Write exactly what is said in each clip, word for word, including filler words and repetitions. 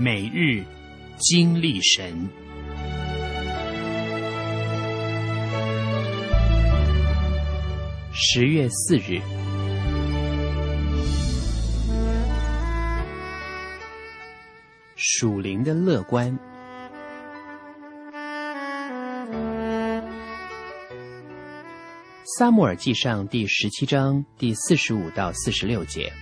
每日经历神。十月四日，属灵的乐观。撒母耳记上第十七章第四十五到四十六节，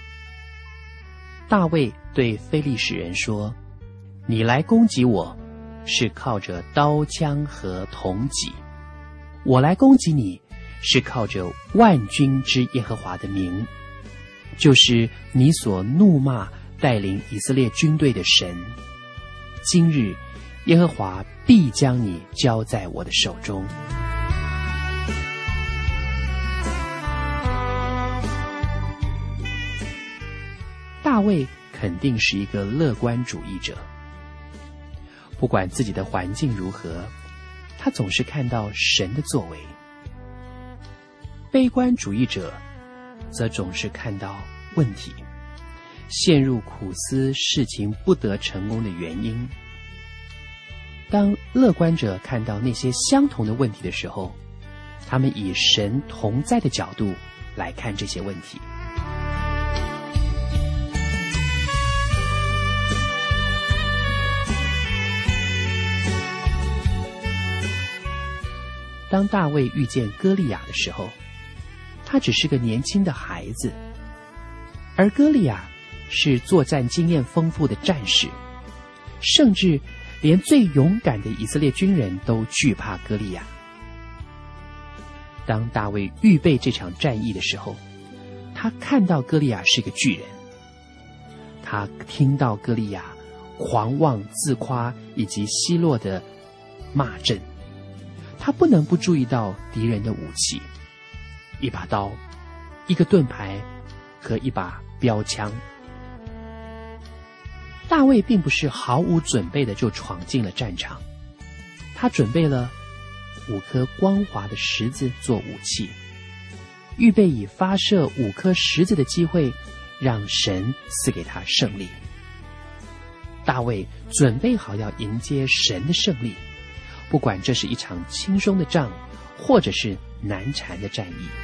大卫对非利士人说：你来攻击我，是靠着刀枪和铜戟；我来攻击你，是靠着万军之耶和华的名，就是你所怒骂带领以色列军队的神。今日耶和华必将你交在我的手中。大卫肯定是一个乐观主义者，不管自己的环境如何，他总是看到神的作为。悲观主义者则总是看到问题，陷入苦思事情不得成功的原因。当乐观者看到那些相同的问题的时候，他们以神同在的角度来看这些问题。当大卫遇见歌利亚的时候，他只是个年轻的孩子，而歌利亚是作战经验丰富的战士，甚至连最勇敢的以色列军人都惧怕歌利亚。当大卫预备这场战役的时候，他看到歌利亚是个巨人，他听到歌利亚狂妄自夸以及奚落的骂阵，他不能不注意到敌人的武器，一把刀，一个盾牌和一把标枪。大卫并不是毫无准备的就闯进了战场，他准备了五颗光滑的石子做武器，预备以发射五颗石子的机会让神赐给他胜利。大卫准备好要迎接神的胜利，不管这是一场轻松的仗，或者是难缠的战役。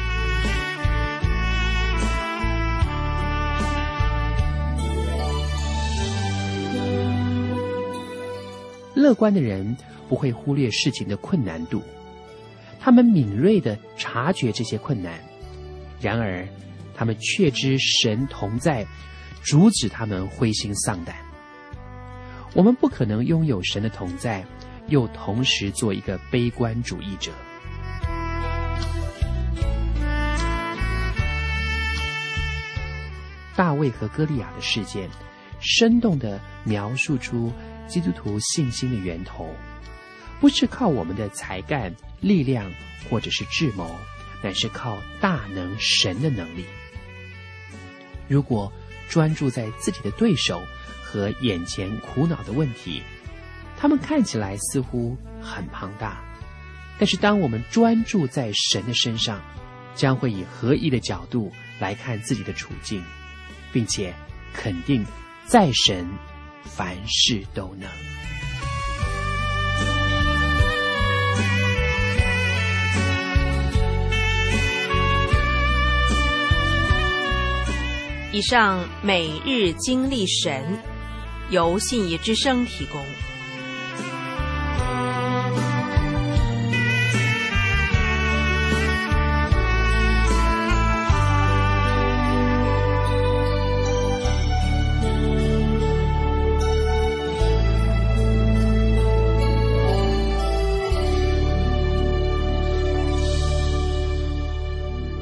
乐观的人不会忽略事情的困难度，他们敏锐地察觉这些困难，然而他们确知神同在，阻止他们灰心丧胆。我们不可能拥有神的同在，又同时做一个悲观主义者。大卫和歌利亚的事件，生动地描述出基督徒信心的源头，不是靠我们的才干、力量或者是智谋，乃是靠大能神的能力。如果专注在自己的对手和眼前苦恼的问题，他们看起来似乎很庞大，但是当我们专注在神的身上，将会以合一的角度来看自己的处境，并且肯定在神凡事都能。 以上每日经历神，由信义之声提供。